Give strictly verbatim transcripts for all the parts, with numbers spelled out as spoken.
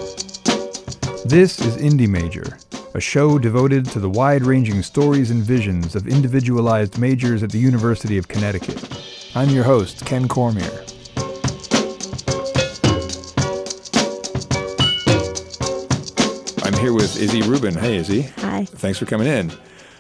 This is Indie Major, a show devoted to the wide-ranging stories and visions of individualized majors at the University of Connecticut. I'm your host, Ken Cormier. I'm here with Izzy Rubin. Hey, Izzy. Hi. Thanks for coming in.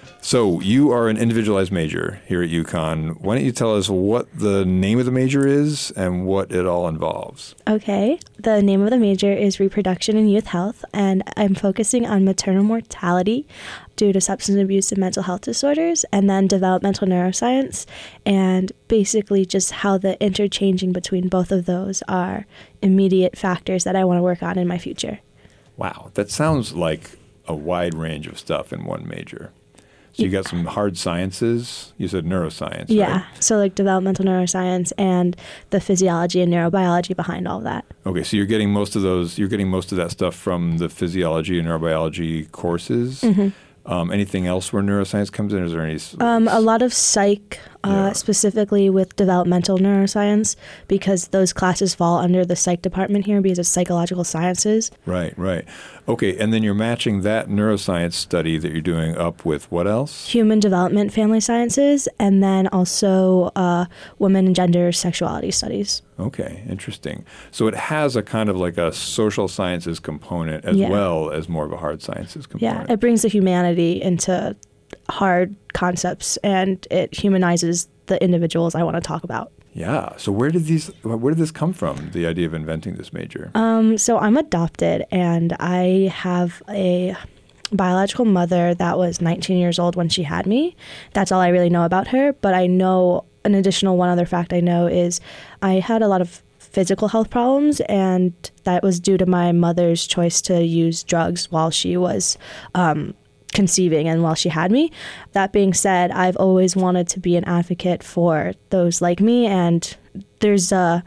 So you are an individualized major here at UConn. Why don't you tell us what the name of the major is and what it all involves? Okay. The name of the major is Reproduction and Youth Health, and I'm focusing on maternal mortality due to substance abuse and mental health disorders, and then developmental neuroscience, and basically just how the interchanging between both of those are immediate factors that I want to work on in my future. Wow. That sounds like a wide range of stuff in one major. So you got some hard sciences. You said neuroscience, yeah. right? So like developmental neuroscience and the physiology and neurobiology behind all that. Okay, so you're getting most of those, you're getting most of that stuff from the physiology and neurobiology courses. Mm-hmm. Um, anything else where neuroscience comes in? Is there any? Um, a lot of psych, uh, Yeah. specifically with developmental neuroscience, because those classes fall under the psych department here because it's psychological sciences. Right, right. Okay, and then you're matching that neuroscience study that you're doing up with what else? Human development, family sciences, and then also uh, women and gender sexuality studies. Okay, interesting. So it has a kind of like a social sciences component as Yeah. well as more of a hard sciences component. Yeah, it brings the humanity into hard concepts, and it humanizes the individuals I want to talk about. Yeah. So where did these? Where did this come from? The idea of inventing this major. Um, so I'm adopted, and I have a biological mother that was nineteen years old when she had me. That's all I really know about her. But I know an additional one other fact I know is I had a lot of physical health problems, and that was due to my mother's choice to use drugs while she was um, conceiving and while she had me. That being said, I've always wanted to be an advocate for those like me, and there's a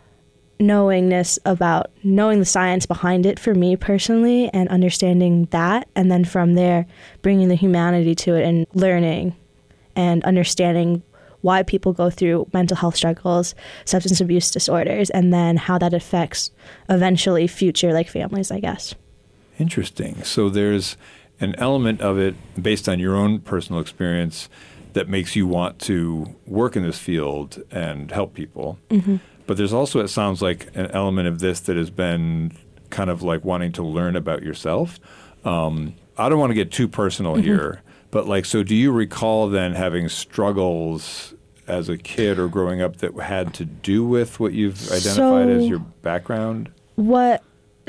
knowingness about knowing the science behind it for me personally and understanding that, and then from there bringing the humanity to it and learning and understanding why people go through mental health struggles, substance abuse disorders, and then how that affects eventually future like families, I guess. Interesting. So there's an element of it based on your own personal experience that makes you want to work in this field and help people. Mm-hmm. But there's also, it sounds like, an element of this that has been kind of like wanting to learn about yourself. Um, I don't want to get too personal Mm-hmm. here, but like, so do you recall then having struggles as a kid or growing up that had to do with what you've identified So, as your background? What,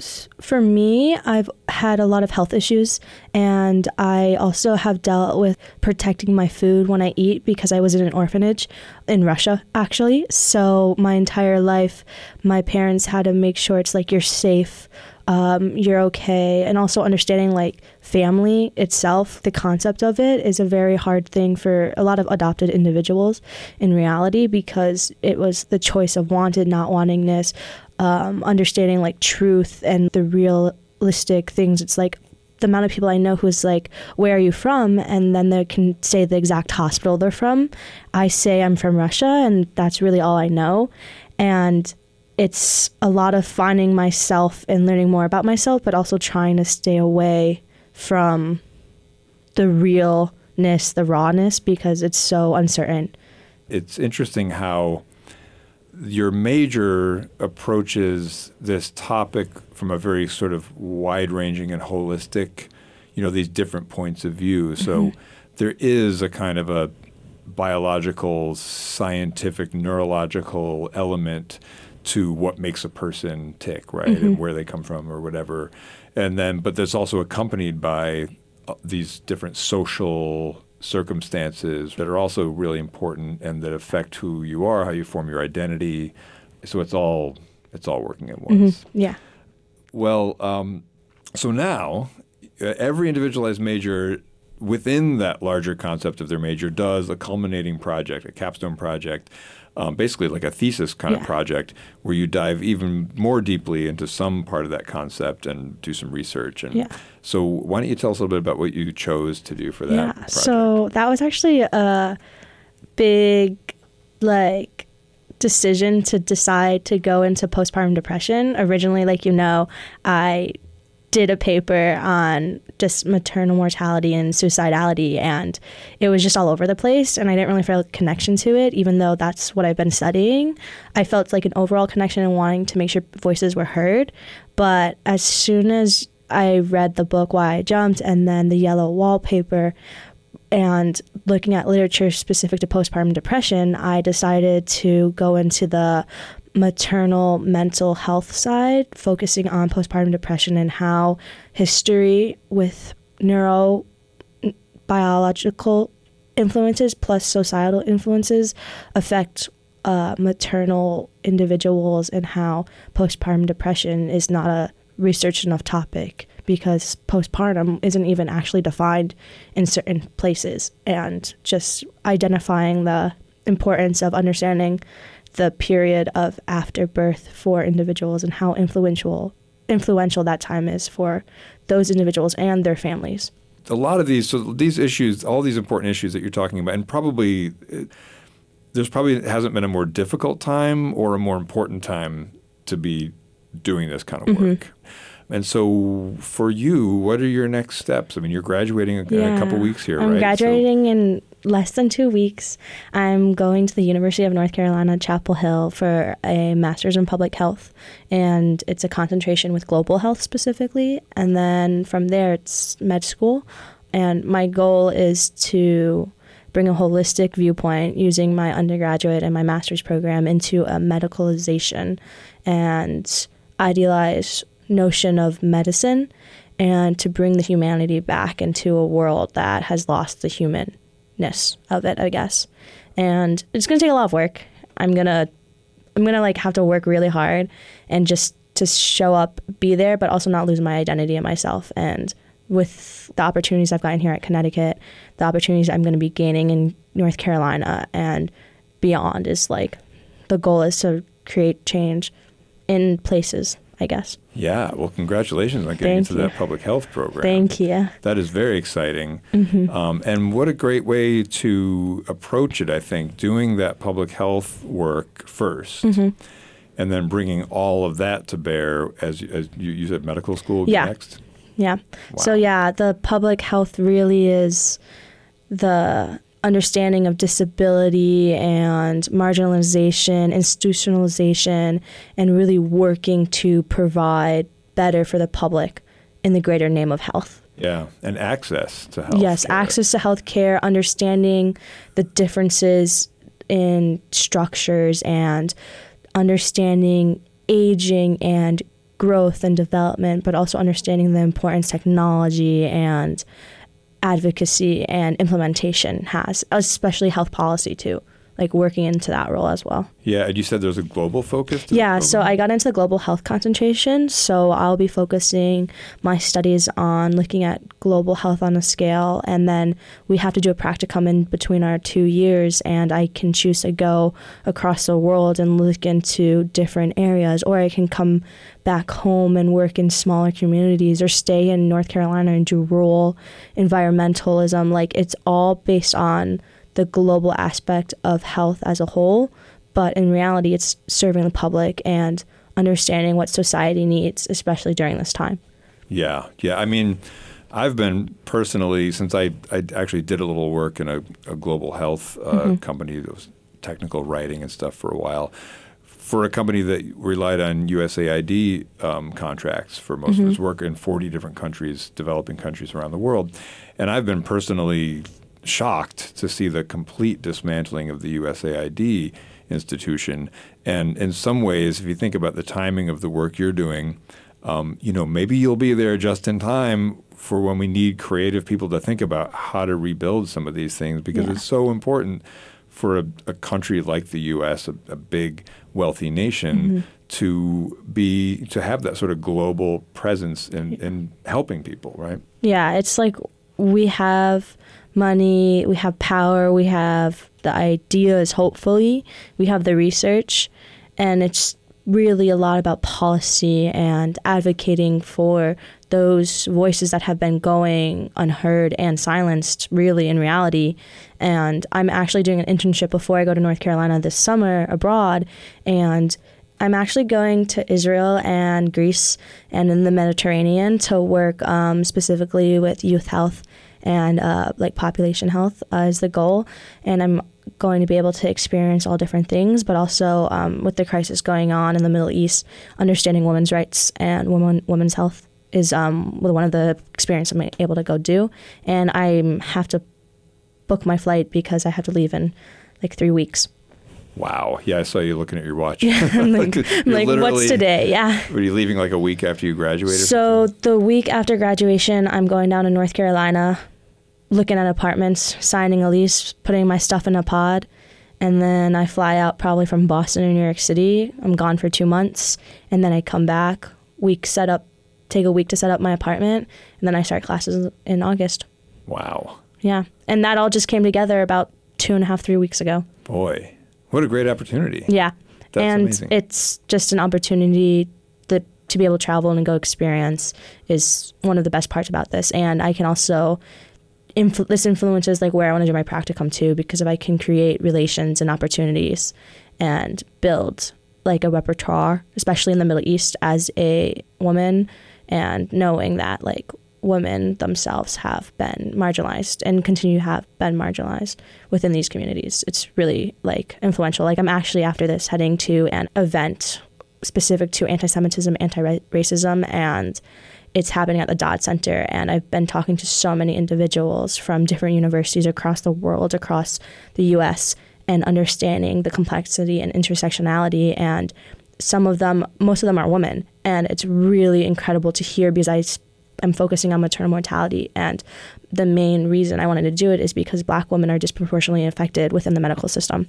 for me, I've had a lot of health issues, and I also have dealt with protecting my food when I eat because I was in an orphanage in Russia, actually. So my entire life, my parents had to make sure it's like you're safe, um, you're okay, and also understanding like family itself, the concept of it is a very hard thing for a lot of adopted individuals in reality, because it was the choice of wanted, not wantingness, um, understanding like truth and the realistic things. It's like the amount of people I know who's like, where are you from? And then they can say the exact hospital they're from. I say I'm from Russia, and that's really all I know. And it's a lot of finding myself and learning more about myself, but also trying to stay away from the realness, the rawness, because it's so uncertain. It's interesting how your major approaches this topic from a very sort of wide-ranging and holistic, you know, these different points of view. So mm-hmm. there is a kind of a biological, scientific, neurological element to what makes a person tick, right, mm-hmm. and where they come from or whatever. And then, but that's also accompanied by these different social circumstances that are also really important and that affect who you are, how you form your identity. So it's all it's all working at once. Mm-hmm. Yeah. Well, um, so now uh, every individualized major within that larger concept of their major does a culminating project, a capstone project, um, basically like a thesis kind yeah. of project where you dive even more deeply into some part of that concept and do some research. And yeah. so why don't you tell us a little bit about what you chose to do for that yeah. project? So that was actually a big, like, decision to decide to go into postpartum depression. Originally, like you know, I did a paper on just maternal mortality and suicidality, and it was just all over the place, and I didn't really feel a connection to it, even though that's what I've been studying. I felt like an overall connection and wanting to make sure voices were heard, but as soon as I read the book Why I Jumped and then the Yellow Wallpaper, and looking at literature specific to postpartum depression, I decided to go into the maternal mental health side, focusing on postpartum depression and how history with neurobiological influences plus societal influences affect uh, maternal individuals, and how postpartum depression is not a researched enough topic because postpartum isn't even actually defined in certain places, and just identifying the importance of understanding the period of after birth for individuals and how influential influential that time is for those individuals and their families. A lot of these, so these issues, all these important issues that you're talking about, and probably there's probably hasn't been a more difficult time or a more important time to be doing this kind of work. Mm-hmm. And so for you, what are your next steps? I mean, you're graduating in yeah, a couple weeks here, I'm right? I'm graduating so. in less than two weeks. I'm going to the University of North Carolina, Chapel Hill for a master's in public health. And it's a concentration with global health specifically. And then from there, it's med school. And my goal is to bring a holistic viewpoint using my undergraduate and my master's program into a medicalization and idealized notion of medicine, and to bring the humanity back into a world that has lost the humanness of it, I guess. And it's going to take a lot of work. I'm going to I'm going to like have to work really hard and just to show up, be there, but also not lose my identity and myself. And with the opportunities I've gotten here at Connecticut, the opportunities I'm going to be gaining in North Carolina and beyond is like the goal is to create change in places, I guess. Yeah. Well, congratulations on getting Thank into you. that public health program. Thank you. That is very exciting. Mm-hmm. Um, and what a great way to approach it, I think, doing that public health work first, mm-hmm. and then bringing all of that to bear as, as you, you said medical school yeah. next? Yeah. Wow. So, yeah, the public health really is the understanding of disability and marginalization, institutionalization, and really working to provide better for the public in the greater name of health. Yeah, and access to health. Yes, care. access to health care, understanding the differences in structures and understanding aging and growth and development, but also understanding the importance technology and advocacy and implementation has, especially health policy too, like working into that role as well. Yeah, and you said there's a global focus to Yeah, so I got into the global health concentration, so I'll be focusing my studies on looking at global health on a scale, and then we have to do a practicum in between our two years, and I can choose to go across the world and look into different areas, or I can come back home and work in smaller communities, or stay in North Carolina and do rural environmentalism. Like, it's all based on the global aspect of health as a whole, but in reality, it's serving the public and understanding what society needs, especially during this time. Yeah, yeah. I mean, I've been personally, since I, I actually did a little work in a, a global health uh, mm-hmm. company that was technical writing and stuff for a while, for a company that relied on U S A I D um, contracts for most mm-hmm. of its work in forty different countries, developing countries around the world. And I've been personally shocked to see the complete dismantling of the U S A I D institution. And in some ways, if you think about the timing of the work you're doing, um, you know, maybe you'll be there just in time for when we need creative people to think about how to rebuild some of these things, because yeah. it's so important for a, a country like the U S, a, a big, wealthy nation, mm-hmm. to be to have that sort of global presence in, yeah. in helping people, right? Yeah, it's like we have money, we have power, we have the ideas, hopefully, we have the research, and it's really a lot about policy and advocating for those voices that have been going unheard and silenced really in reality. And I'm actually doing an internship before I go to North Carolina this summer abroad, and I'm actually going to Israel and Greece and in the Mediterranean to work um, specifically with youth health and uh, like population health uh, is the goal. And I'm going to be able to experience all different things, but also um, with the crisis going on in the Middle East, understanding women's rights and women, women's health is um, one of the experiences I'm able to go do. And I have to book my flight because I have to leave in like three weeks. Wow. Yeah, I saw you looking at your watch. I'm like, I'm like what's today? Yeah. Were you leaving like a week after you graduated? So the week after graduation, I'm going down to North Carolina, looking at apartments, signing a lease, putting my stuff in a pod, and then I fly out probably from Boston or New York City. I'm gone for two months, and then I come back, week set up, take a week to set up my apartment, and then I start classes in August. Wow. Yeah, and that all just came together about two and a half, three weeks ago. Boy, what a great opportunity. Yeah, That's and amazing. It's just an opportunity that to be able to travel and go experience is one of the best parts about this, and I can also... Influ- this influences like where I want to do my practicum too, because if I can create relations and opportunities and build like a repertoire, especially in the Middle East as a woman, and knowing that like women themselves have been marginalized and continue to have been marginalized within these communities, it's really like influential. Like I'm actually after this heading to an event specific to anti-Semitism, anti-racism, and it's happening at the Dodd Center, and I've been talking to so many individuals from different universities across the world, across the U S, and understanding the complexity and intersectionality, and some of them, most of them are women, and it's really incredible to hear because I, I'm focusing on maternal mortality, and the main reason I wanted to do it is because Black women are disproportionately affected within the medical system.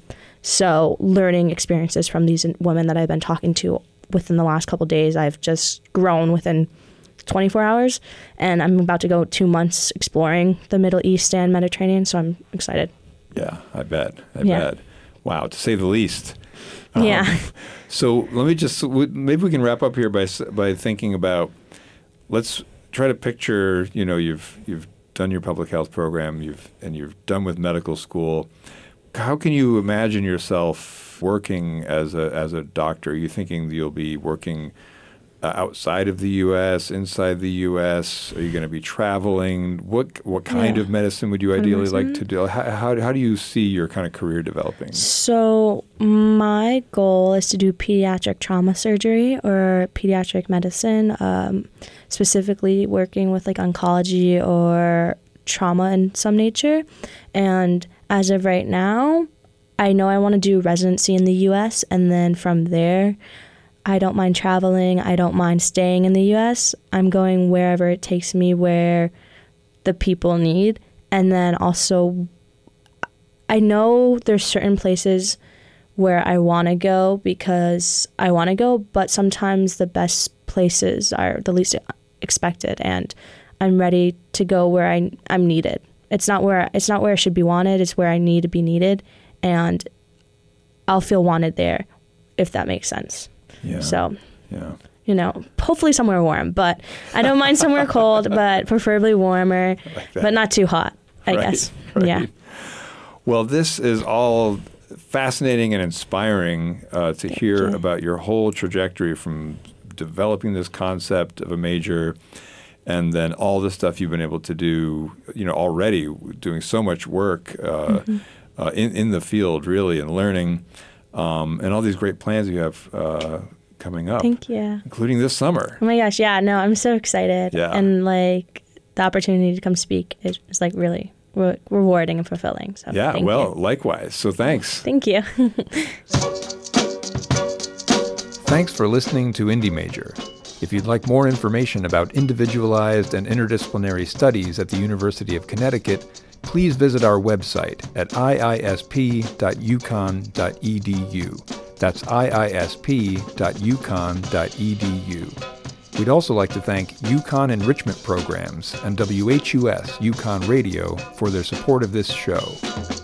So learning experiences from these women that I've been talking to within the last couple of days, I've just grown within twenty-four hours, and I'm about to go two months exploring the Middle East and Mediterranean, so I'm excited. Yeah, I bet. I yeah. bet. Wow, to say the least. Um, yeah. So let me just, maybe we can wrap up here by by thinking about, let's try to picture, you know, you've you've done your public health program, you've and you've done with medical school. How can you imagine yourself working as a as a doctor? Are you thinking that you'll be working Uh, outside of the U S, inside the U S? Are you going to be traveling? What what kind yeah. of medicine would you ideally like to do? How, how how do you see your kind of career developing? So my goal is to do pediatric trauma surgery or pediatric medicine, um, specifically working with like oncology or trauma in some nature. And as of right now, I know I want to do residency in the U S, and then from there, I don't mind traveling. I don't mind staying in the U S. I'm going wherever it takes me, where the people need. And then also, I know there's certain places where I want to go because I want to go, but sometimes the best places are the least expected, and I'm ready to go where I, I'm needed. It's not where it's not where I should be wanted. It's where I need to be needed, and I'll feel wanted there, if that makes sense. Yeah. So, yeah. you know, hopefully somewhere warm, but I don't mind somewhere cold, but preferably warmer, like but not too hot, I right, guess. Right. Yeah. Well, this is all fascinating and inspiring uh, to Thank hear you. about your whole trajectory from developing this concept of a major, and then all the stuff you've been able to do, you know, already doing so much work uh, mm-hmm. uh, in, in the field, really, and learning. Um, and all these great plans you have uh, coming up. Thank you. Including this summer. Oh my gosh, yeah, no, I'm so excited. Yeah. And like the opportunity to come speak is, is like really re- rewarding and fulfilling. So yeah, thank well, you. likewise. So thanks. Thank you. Thanks for listening to Indie Major. If you'd like more information about individualized and interdisciplinary studies at the University of Connecticut, please visit our website at i i s p dot u conn dot e d u. That's i i s p dot u conn dot e d u. We'd also like to thank UConn Enrichment Programs and W H U S UConn Radio for their support of this show.